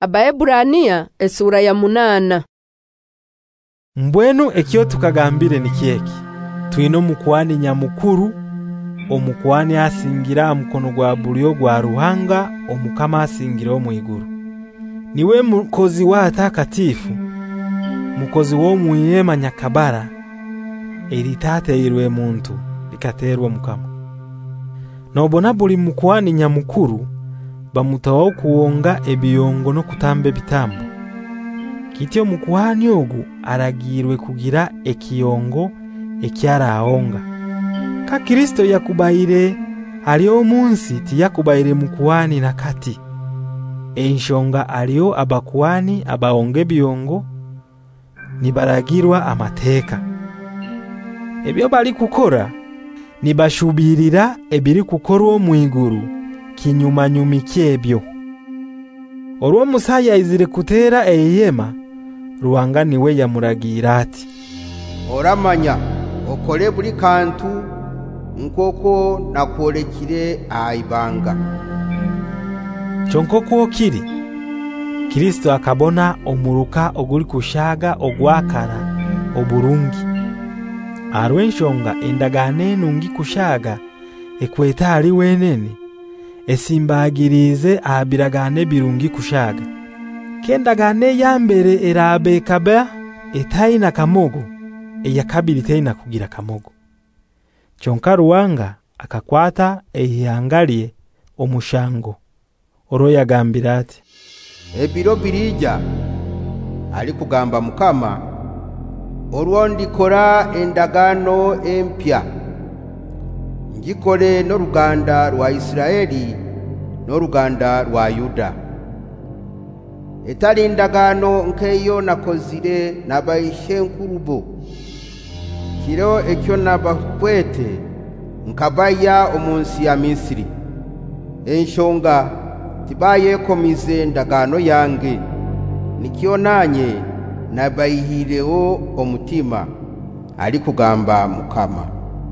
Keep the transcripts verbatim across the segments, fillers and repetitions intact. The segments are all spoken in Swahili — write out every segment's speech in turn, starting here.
Abaeburania esura ya munana. Mbwenu ekyo tukagambire ni kieki. Twino mukwani nyamukuru, omukwani asingira mukono gwa bulyo gwa Ruhanga, omukama asingira mu iguru. Niwe mukozi wa atakatifu, mukozi wo muyema nyakabara, eritateirwe muntu likaterwa mukama. Nobona buli mukwani nyamukuru bamutawo kuonga ebiyongo no kutambe bitambo. Kityo mukwani ogu aragirwe kugira ekiyongo ekyara aonga. Ka Kristo yakubaire alio munsi tiyakubaire mukwani nakati. Enshonga alio abakwani abaonge biyongo nibaragirwa amateka. Ebyo bali kukora nibashubirira ebiri kukorwa mu iguru kinyuma nyumi kyebyo. Olwo Musaya izire kutera eyema, Ruhanga niwe yamuragira ati, oramanya okole buli kantu nkoko nakwolekire aibanga. Chonko ko kiri Kristo akabona omuruka oguli kushaga ogwakara oburungi. Arwenshonga endagane nungi kushaga ekweta ali wenene esimbagirize abiragane birungi kushaga. Kendagane yambere erabe kaba etaina kamogo, eyakabiri taina kugira kamogo. Chonka Ruhanga akakwata eyangalie omushango. Oro yagambira ati, ebiro birija ali kugamba mukama, olwo ndikora endagano empya, njikole n'oruganda rwa Isiraeli n'oruganda rwa Yuda. Etali endagano nkeyo nakozire n'abaishenkurubo, kiro ekyo nabakwete nkabaya omunsi ya Misiri. Enshonga tibayekomize endagano yange, nikyo nanye nabayihireho omutima, ali kugamba mukama.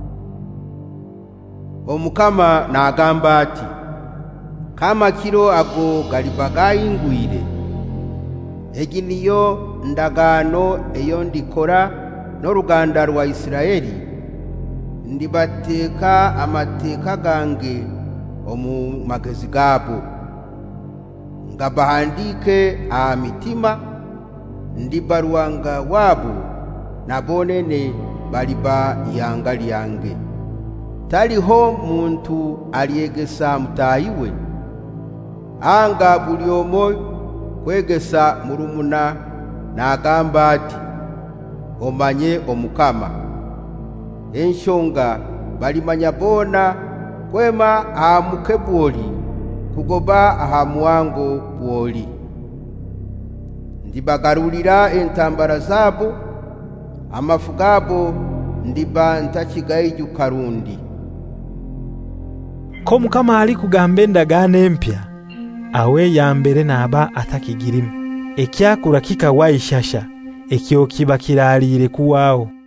Omukama nagamba ati, kama kiro ago galibagayingwire, egi niyo ndagano eyo ndikora n'oruganda rwa Isiraeli, ndibateka amateka gange omu magezi gabo, ngabahandike a mitima, ndibaruanga wabo nabonene baliba yanga lyange. Taliho muntu aliegesa mutayiwe, anga buli omo kwegesa murumuna nagamba ati, omanye omukama. Enshonga balimanya bona kwema ahamuke bwoli kugoba ahamuwango bwoli. Ndibagarulira entambara zabo, amafu gabo ndiba ntakigaiju karundi. Ko mukama ali kugamba endagano empya, awe yambere naba atakigirimu. Ekyakura kikawa ishasha, ekyo kiba kiralire kuwao.